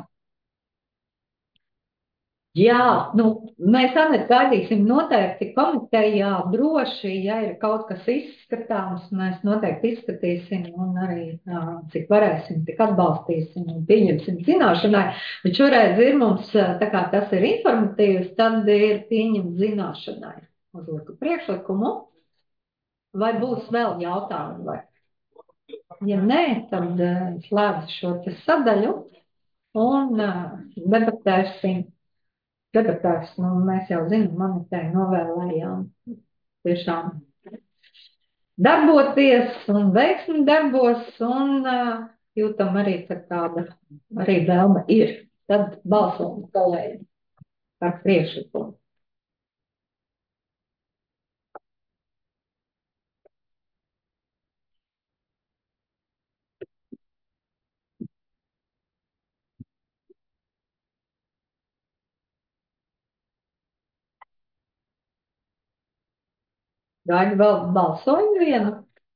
Jā, mēs gaidīsim noteikti komitejā droši, ja ir kaut kas izskatāms, mēs noteikti izskatīsim un arī, cik varēsim, tik atbalstīsim un pieņemsim zināšanai. Bet šoreiz ir mums, tā kā tas ir informatīvs, tad ir pieņemt zināšanai. Uzliku priekšlikumu. Vai būs vēl jautājumi? Vai? Ja nē, tad slēdzu šo te sadaļu un debatēsim. Mēs jau zinām, Manitai novēlējām tiešām darboties un veiksmi darbos un jūtam arī, ka tāda arī vēlme ir. Tad balsojam kolēģi par priekšlikumu. Gaidu vēl balsojumu vienu.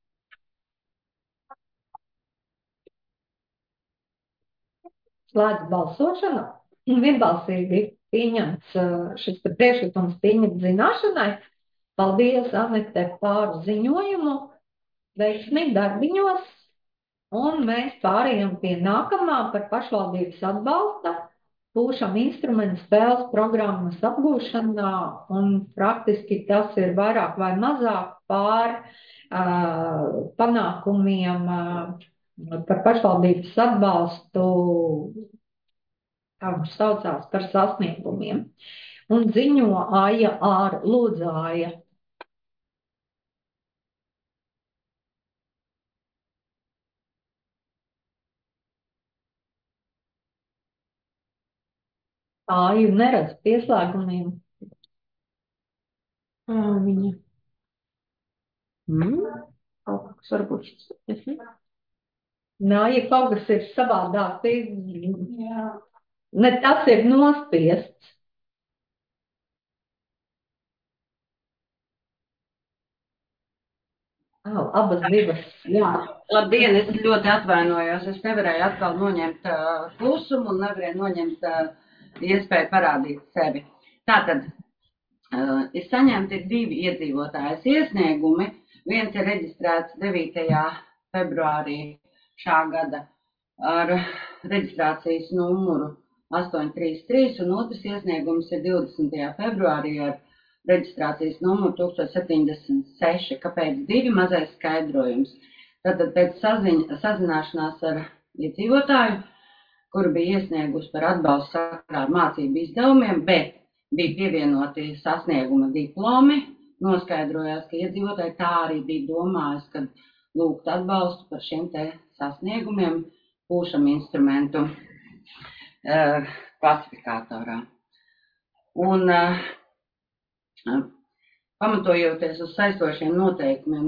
Slēdzu balsošanu. Vienbalsīgi pieņemts šis priekšlikums pieņemt zināšanai. Paldies, Anete, par ziņojumu. Veiksmi darbiņos. Un mēs pārējām pie nākamā par pašvaldības atbalsta. Pūšam instrumentu spēles programmas apgūšanā, un praktiski tas ir vairāk vai mazāk pār panākumiem par pašvaldības atbalstu, kā viņš saucās, par sasniegumiem. Un ziņo Aija Āra. Lūdzu, Aija. Aiju neredz pieslēgumiem. Viņa. Kaut kas varbūt šis. Nā, ja kaut kas ir savādāk, ne tas ir nospiests. Abas divas. Jā, labdien, es ļoti atvainojos. Es nevarēju atkal noņemt klusumu un nevarēju noņemt iespēju parādīt sevi. Tātad, ir saņemti 2 iedzīvotājas iesniegumi. Viens ir reģistrēts 9. februārī šā gada ar reģistrācijas numuru 833, un otrs iesniegums ir 20. februārī ar reģistrācijas numuru 1076. Kāpēc 2? Mazais skaidrojums. Tātad pēc sazināšanās ar iedzīvotāju, kuru bija iesniegusi par atbalstu sakarā ar mācību izdevumiem, bet bija pievienoti sasnieguma diplomi, noskaidrojās, ka iedzīvotāji tā arī bija domājis, kad lūgt atbalstu par šiem te sasniegumiem pūšam instrumentu klasifikatorā. Un pamatojoties uz saistošiem noteikumiem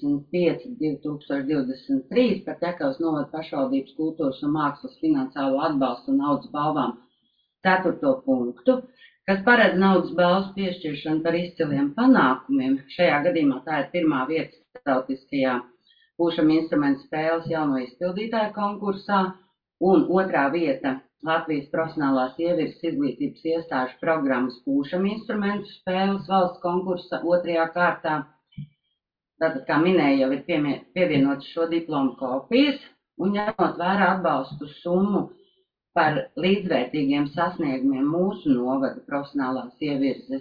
25/2023 par Ķekavas novada pašvaldības kultūras un mākslas finansiālo atbalstu un naudas balvām 4. punktu, kas paredz naudas balvas piešķiršanu par izciliem panākumiem. Šajā gadījumā tā ir 1. vieta starptautiskajā pūšam instrumentu spēles jauno izpildītāju konkursā un 2. vieta Latvijas profesionālās ievirzes izglītības iestāžu programmas pūšam instrumentu spēles valsts konkursa 2. kārtā. Tātad, kā minēju, jau ir pievienotas šo diplomu kopijas un ņemot vērā atbalstu summu par līdzvērtīgiem sasniegumiem mūsu novada profesionālās ievirzes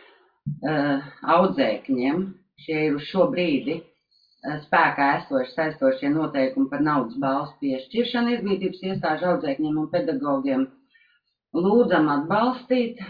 audzēkņiem. Šie ir uz šo brīdi spēkā esoši saistošie noteikumi par naudas balvas piešķiršanu izglītības iestāžu audzēkņiem un pedagogiem. Lūdzam atbalstīt,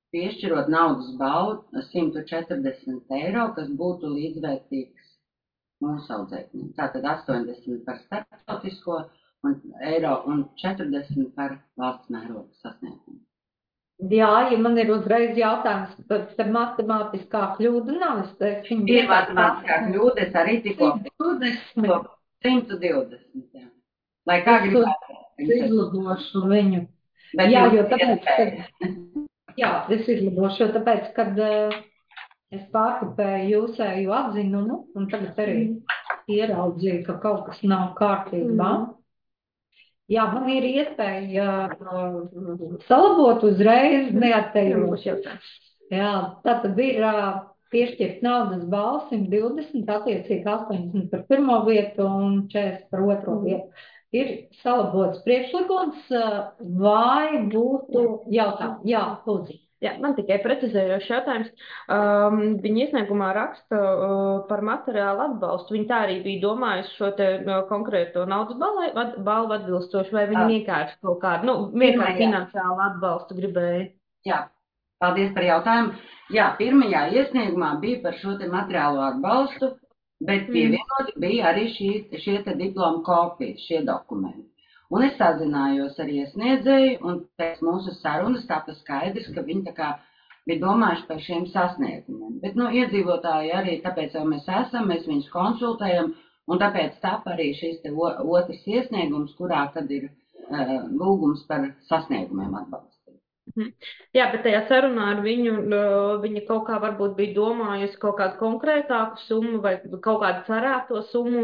piešķirot naudas balvu 140 eiro, kas būtu līdzvērtīgs mūsu audzēkņiem. Tātad 80 par starptautisko eiro un 40 par valsts mēroga sasniegumu. Jā, ja man ir uzreiz jautājums, tad matemātiskā kļūda nav. Ir matemātiskā kļūda, es arī tikko 120. 120. Jā. Lai kā gribētu. Izlabošu viņu. Bet Jā, jums jo ir tāpēc, iespēja. jā, es izlabošu, jo tāpēc, kad es pārkopēju jūsēju atzinumu, un tagad arī ieraudzīju, ka kaut kas nav kārtībā. Jā, man ir iespēja salabot uzreiz, neattejoši. Jā, tātad ir piešķirt naudas balvu 120, attiecīgi 80 par pirmo vietu un 40 par otro vietu. Ir salabots priekšlikums, vai būtu jautājumi? Jā, lūdzu. Jā, man tikai precizējošs jautājums. Viņa iesniegumā raksta par materiālu atbalstu. Viņa tā arī bija domājusi šo te konkrēto naudas balvu atbilstoši, vai viņa vienkārši kaut kādu, vienkārši finansiālu atbalstu gribēja? Jā, paldies par jautājumu. Jā, pirmajā iesniegumā bija par šo te materiālo atbalstu, bet pievienoti bija arī šie te diplomu kopijas, šie dokumenti. Un es sazinājos ar iesniedzēju, un pēc mūsu sarunas tāpa skaidrs, ka viņi tā kā bija domājuši par šiem sasniegumiem. Bet, iedzīvotāji arī, tāpēc jau mēs viņus konsultējam, un tāpēc tāpa arī šis te otrs iesniegums, kurā tad ir lūgums par sasniegumiem atbalstīt. Jā, bet tajā sarunā ar viņu, viņa kaut kā varbūt bija domājusi kaut kādu konkrētāku summu vai kaut kādu cerēto summu.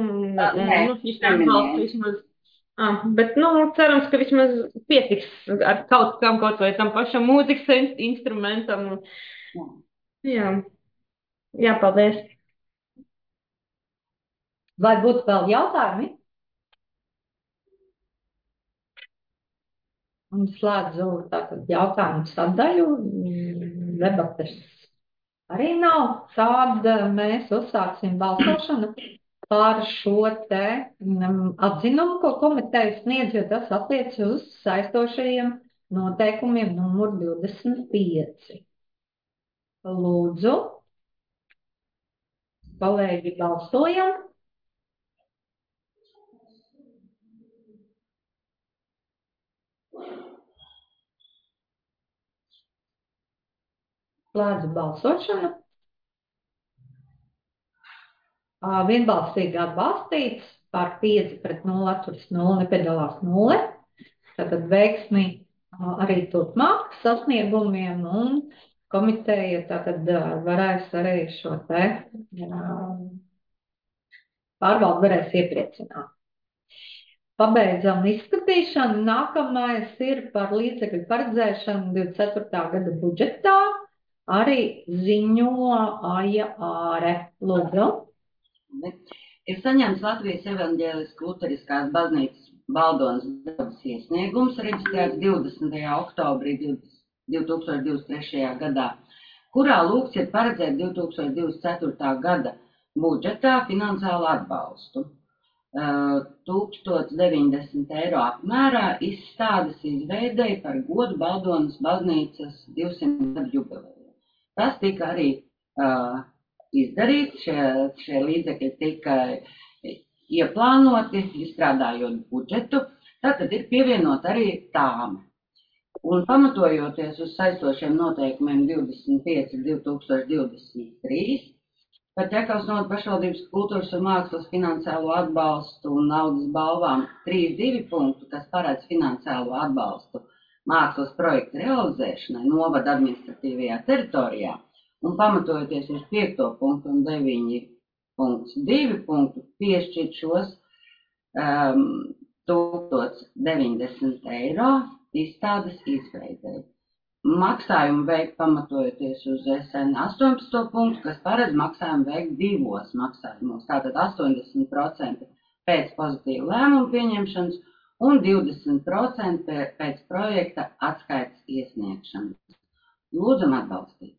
Bet, cerams, ka vismaz pietiks ar kaut vai tam pašam mūzikas instrumentam. Jā, paldies. Vai būtu vēl jautājumi? Un slēdzu tātad jautājumu sadaļu. Debates arī nav. Tad mēs uzsāksim balsošanu par šo te atzinumu, ko komiteja sniedz, jo tas attiec uz saistošajiem noteikumiem numur 25. Lūdzu, kolēģi, balsojam. Slēdzu balsošanu. Vienbalsīgi atbalstīts, par 5 pret 0 atturas 0, nepiedalās 0. Tātad veiksmi arī turpmāk sasniegumiem, un komiteja tātad varēs arī šo te pārvaldu varēs iepriecināt. Pabeidzam izskatīšanu. Nākamais ir par līdzekļu paredzēšanu 24. gada budžetā. Arī ziņo Aija Āre. Lūdzu. Ir saņemts Latvijas evaņģēliskās luteriskās baznīcas Baldonas draudzes iesniegums, reģistrēts 20. oktobrī 2023. gadā, kurā lūgts ir paredzēt 2024. gada budžetā finansiālu atbalstu. 1090 eiro apmērā izstādes izveidei par godu Baldonas baznīcas 200 gadu jubileju. Tas tika arī izdarīts, šie līdzekļi tika ieplānoti, izstrādājot budžetu, tātad ir pievienot arī tāme. Un pamatojoties uz saistošiem noteikumiem 25/2023, par Ķekavas novada pašvaldības kultūras un mākslas finansiālo atbalstu un naudas balvām 3.2 punktu, kas paredz finansiālo atbalstu mākslas projektu realizēšanai novada administratīvajā teritorijā, un pamatojoties uz 5. punktu un 9.2 punktu piešķirt šos 1090 eiro izstādes izveidei. Maksājumu veikt pamatojoties uz SN 18. punktu, kas paredz maksājumu veikt 2 maksājumos, tātad 80% pēc pozitīva lēmuma pieņemšanas un 20% pēc projekta atskaites iesniegšanas. Lūdzam atbalstīt.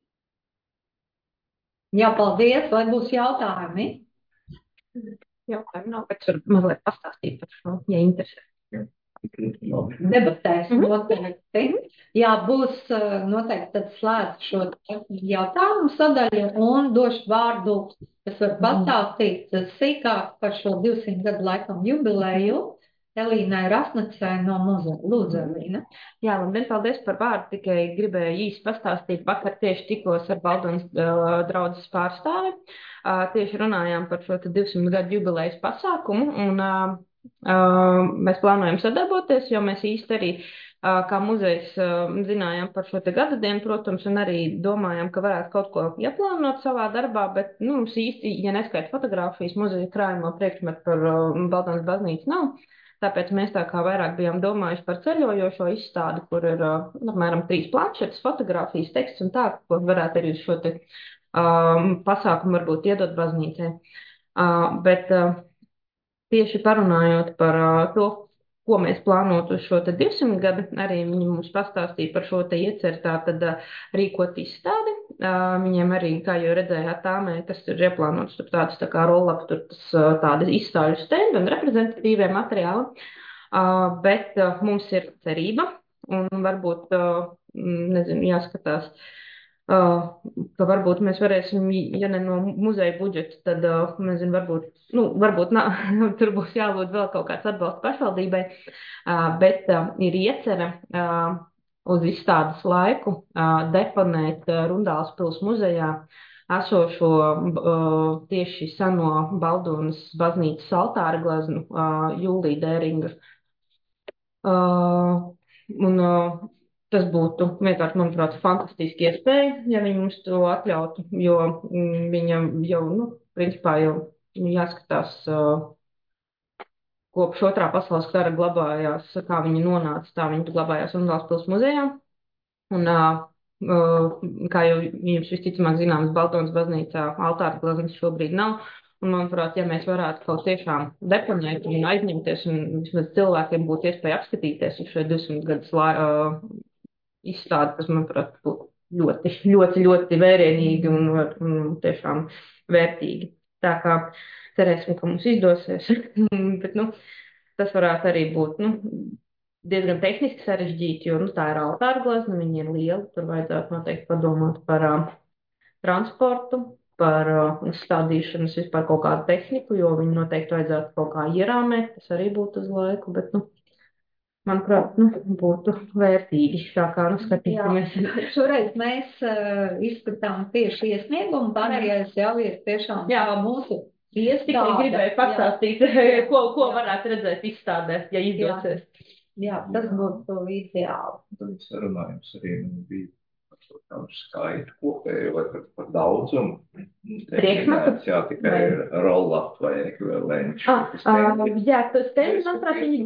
Jā, paldies. Vai būs jautājumi? Jautājumi nav, bet var mazliet pastāstīt par šo, ja interesē. debatēs noteikti. Jā, būs noteikti tad slēdz šo jautājumu sadaļu un došu vārdu, kas var pastāstīt sīkāk par šo 200 gadu laikam jubileju. Elīnai Rasnacei no muzeja. Lūdzu, Elīna. Jā, labdien, paldies par vārdu. Tikai gribēju īsti pastāstīt. Vakar tieši tikos ar Baldonas draudzes pārstāvi. Tieši runājām par šo 200 gadu jubilejas pasākumu. Un mēs plānojam sadarboties, jo mēs īsti arī kā muzejs zinājām par šo gadadienu, protams, un arī domājām, ka varētu kaut ko ieplānot savā darbā, bet mums īsti, ja neskaita fotogrāfijas, muzeja krājumā priekšmetu par Baldonas baznīcu nav. Tāpēc mēs tā kā vairāk bijām domājuši par ceļojošo izstādi, kur ir apmēram 3 planšetes, fotogrāfijas, teksts un tā, ko varētu arī uz šo te pasākumu varbūt iedot baznīcai. Bet tieši parunājot par to, ko mēs plānotu uz šo 200 gadu, arī viņi mums pastāstīja par šo te ieceru tātad rīkot izstādi. Viņiem arī, kā jau redzējāt, tāmē, kas ir ieplānots, tur tādas tā kā roll-up, tur tādi izstāļu stendi un reprezentatīvie materiāli. Bet mums ir cerība un varbūt, nezinu, jāskatās, ka varbūt mēs varēsim, ja ne no muzeja budžeta, tad, nezinu, varbūt tur būs jālūdz vēl kaut kāds atbalsts pašvaldībai, bet ir iecerē uz izstādes laiku deponēt Rundāles pils muzejā esošo tieši seno Baldonas baznīcas altāra gleznu Jūlija Dēringa. Un tas būtu vienkārši, manuprāt, fantastiski iespēja, ja viņi mums to atļautu, jo viņam jau, principā jau jāskatās, kopš Otrā pasaules kara glabājās, kā viņi nonāca, tā viņi glabājās Rundāles pils muzejā. Un, kā jau jums visticamāk zināms, Baldonas baznīcā altāra gleznas šobrīd nav. Un, manuprāt, ja mēs varētu kaut tiešām deponēt un aizņemties, un vismaz cilvēkiem būtu iespēja apskatīties uz šo 200 gadus izstādi, kas, manuprāt, būtu ļoti vērienīgi un tiešām vērtīgi. Tā kā cerēsim, ka mums izdosies. Bet, tas varētu arī būt, diezgan tehniski sarežģīti, jo, tā ir altāra glezna, viņi ir lieli, tur vajadzētu noteikti padomāt par transportu, par uzstādīšanas vispār kaut kādu tehniku, jo viņi noteikti vajadzētu kaut kā ierāmēt, tas arī būtu uz laiku, bet, manuprāt, būtu vērtīgi, tā kā skatīsimies. Šoreiz mēs izskatām tieši iesniegumu, pārējais jau ir tiešām mūsu iestāde. Tikai gribēju pastāstīt, ko varētu redzēt izstādē, ja izdosies. Jā, tas būtu ideāli. Tad sarunājums arī bija par to tādu skaitu kopēju vai par daudzumu. Priekšmetu? Jā, tikai roll-up vai ekvivalenti. Jā, tas stendi, manuprāt, viņi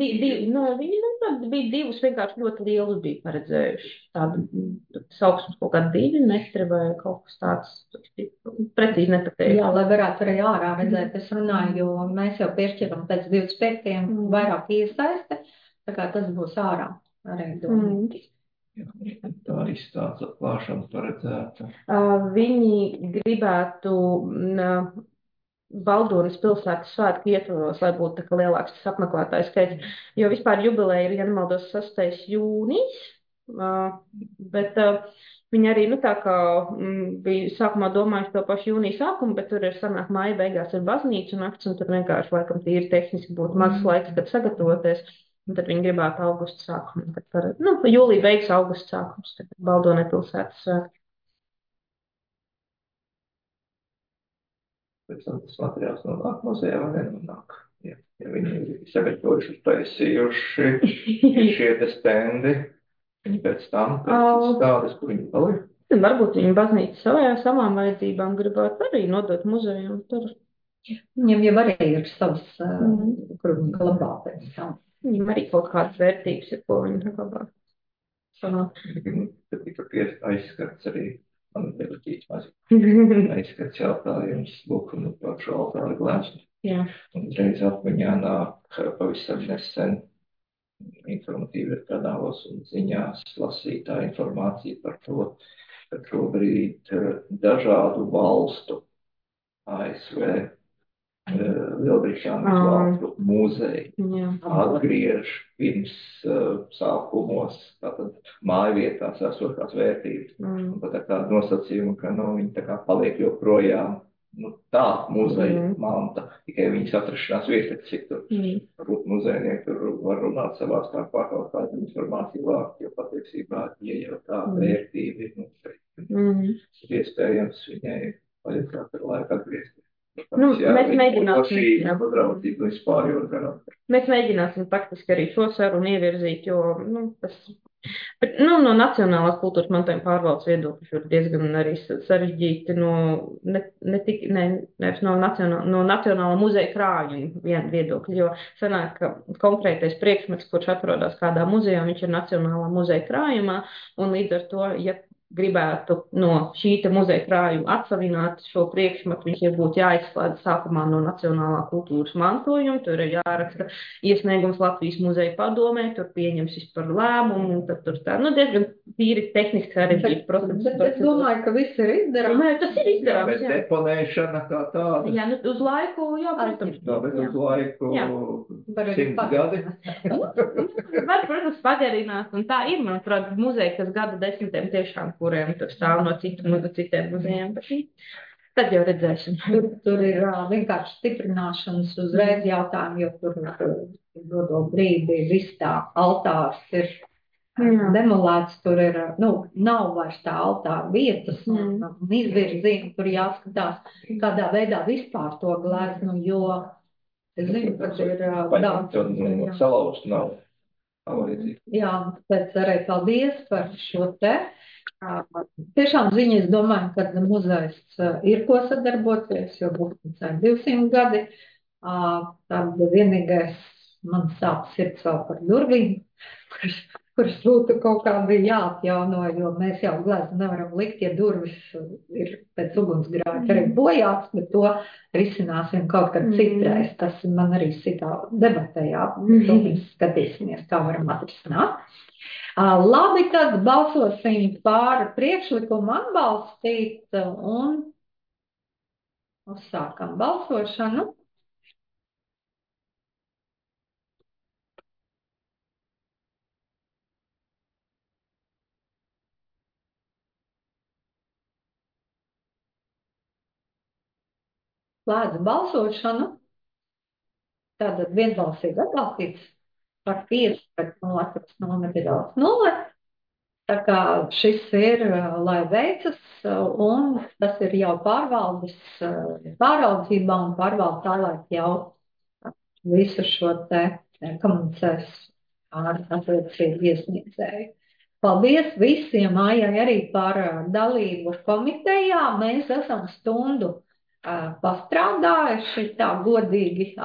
bija divus vienkārši ļoti lielus bija paredzējuši. Tādu sauksmes kaut kādi 2 metri vai kaut kas tāds, precīzi nepateikti. Jā, lai varētu arī ārā redzēt, es runāju, jo mēs jau piešķiram pēc 25 vairāk iesaiste. Tā kā tas būs ārā arī domāts. Tā izstādes atklāšana paredzēta. Viņi gribētu Baldonas pilsētas svētku ietvaros, lai būtu tā kā lielāks tas apmeklētājs skaits. Jo vispār jubileja ir, ja nemaldos, 6. jūnijas, bet viņi arī, tā kā bija sākumā domājuši to pašu jūnija sākumu, bet tur ir sanāk māja beigās ir baznīca nakts, un tur vienkārši laikam tīri tehniski būtu mazs laiks, kad sagatavoties. Un tad viņi gribētu augusta sākumu. Jūlija beigas augusta sākums. Tad Baldonai pilsētas svētki. Pēc tam tas materiāls nonāk muzejā vai nenonāk. Ja viņi ir sagatavojuši, taisījuši šie te stendi, viņi pēc tam izstādes, kur viņi paliek. Varbūt viņi baznīca savām vajadzībām gribētu arī nodot muzejām. Viņiem jau arī ir savas, kur glabāties. Viņam arī kaut kādas vērtības ir, ko viņi glabā. Tad tika aizskats arī, man nepatīk aizskats jautājums, lūk, par šo altāra gleznu. Un reiz atmiņā nāk pavisam nesen informatīvi kanālos un ziņās lasītā informācija par to, ka šobrīd dažādu valstu ASV Lielbritānijas valstu muzeji Jā. atgriež pirms sākumos tātad mājvietās esošās vērtības. Un pat ar tādu nosacījumu, ka viņi tā kā paliek joprojām tā muzeja manta, tikai viņas atrašanās vieta citur. Varbūt muzejnieki tur var runāt savā starpā kaut kādu informāciju vākt, jo patiesībā, ja jau tā vērtība ir iespējams viņai vajadzētu ar laiku atgriezties. Mēs mēģināsim. Padraudzība vispār jau garām. Mēs mēģināsim faktiski arī šo sarunu ievirzīt, jo bet, no nacionālās kultūras mantojuma pārvaldes viedokļa ir diezgan arī sarežģīti no nacionālā muzeja krājuma viedokļa, jo sanāk, ka konkrētais priekšmets, kurš atrodas kādā muzejā, viņš ir nacionālā muzeja krājumā, un līdz ar to, ja gribētu no šīta muzeja krājuma atsavināt šo priekšmetu, viņš būtu jāizslēdz sākumā no nacionālā kultūras mantojuma, tur ir jāraksta iesniegums Latvijas muzeja padomē, tur pieņems vispār lēmumu, un tad tur tā, diezgan tīri tehniski sarežģīti procesi. Bet es domāju, ka viss ir izdarāms. Nē, tas ir izdarāms, bet deponēšana kā tāda. Jā, uz laiku, jā, protams. Bet uz laiku 100 gadi. Var, protams, pagarināt, un tā ir, manuprāt, muzeja, kas gadu desmitiem tiešām, kuriem tur stāv no citiem muzejiem. Tad jau redzēsim. Tur ir vienkārši stiprināšanas uzreiz jautājumi, jo tur dodo brīdi viss tā altārs ir demolēts, tur ir, nav vairs tā altāra vietas un izvirzīme, tur jāskatās, kādā veidā vispār to gleznu, jo es zinu, ka ir daudz. Un salauzt nav vajadzīgi. Jā, pēc arī paldies par šo te. Tiešām ziņa, es domāju, ka muzejs ir ko sadarboties, jo būs 200 gadi. Tad vienīgais man sāp sirds vēl par durvīm, kuras būtu kaut kādi jāatjauno, jo mēs jau gleznu nevaram likt, ja durvis ir pēc ugunsgrēka arī bojāts, bet to risināsim kaut kad citreiz. Tas man arī sitā debatējā, to mēs skatīsimies, kā varam atrisināt. Labi, tad balsosim par priekšlikumu atbalstīt un uzsākam balsošanu. Slēdzu balsošanu. Tātad vienbalsīgi atbalstīts par 5 pret 0,0. Tā kā šis ir, lai veicas, un tas ir jau pārvaldībā un pārvalde tālāk jau visu šo te komunicēs ar attiecību iesniedzēju. Paldies visiem, Mājai, arī par dalību komitejā. Mēs esam stundu pastrādājuši tā godīgi